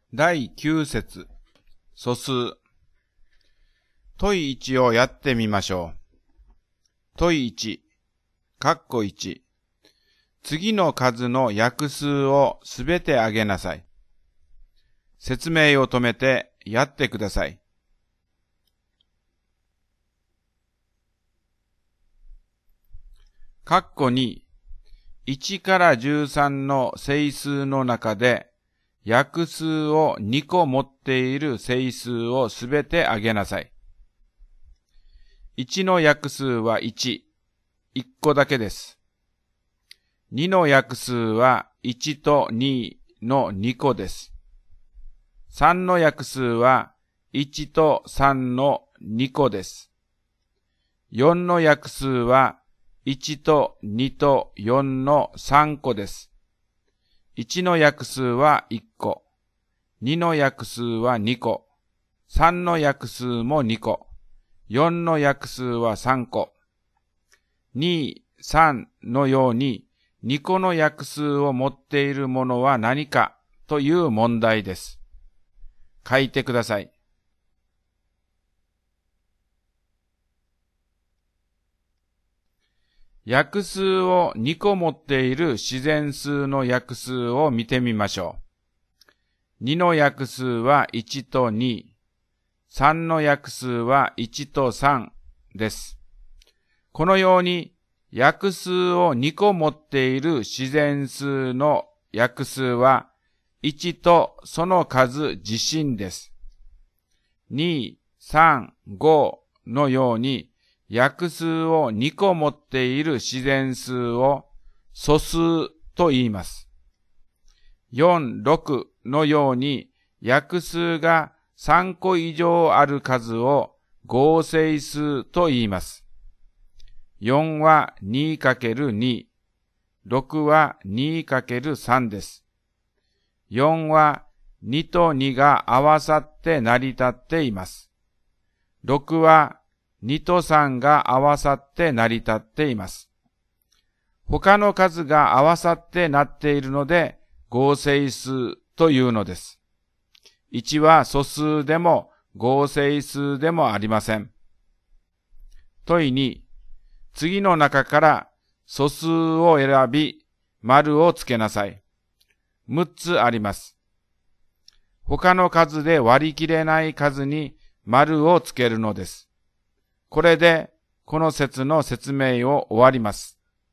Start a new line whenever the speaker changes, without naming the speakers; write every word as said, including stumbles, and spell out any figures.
だいきゅう節、素数。問いちをやってみましょう。問いち、括弧いち。次の数の約数をすべてあげなさい。説明を止めてやってください。括弧に、いちからじゅうさんの整数の中で、約数をにこ持っている整数をすべてあげなさい。いちの約数はいち、いっこだけです。にの約数はいちとにのにこです。さんの約数はいちとさんのにこです。よんの約数はいちとにとよんのさんこです。いちの約数はいっこ、にの約数はにこ、さんの約数もにこ、よんの約数はさんこ。に、さんのようににこの約数を持っているものは何かという問題です。書いてください。約数をにこ持っている自然数の約数を見てみましょう。にの約数はいちとに、さんの約数はいちとさんです。このように約数をにこ持っている自然数の約数はいちとその数自身です。に、さん、ごのように約数をにこ持っている自然数を素数と言います。よん、ろくのように約数がさんこ以上ある数を合整数と言います。よんは にかけるに、ろくは にかけるさん です。よんはにとにが合わさって成り立っています。ろくはにとさんが合わさって成り立っています。他の数が合わさってなっているので合整数というのです。いちは素数でも合整数でもありません。問いに、次の中から素数を選び、丸をつけなさい。むっつあります。他の数で割り切れない数に丸をつけるのです。これで、この説の説明を終わります。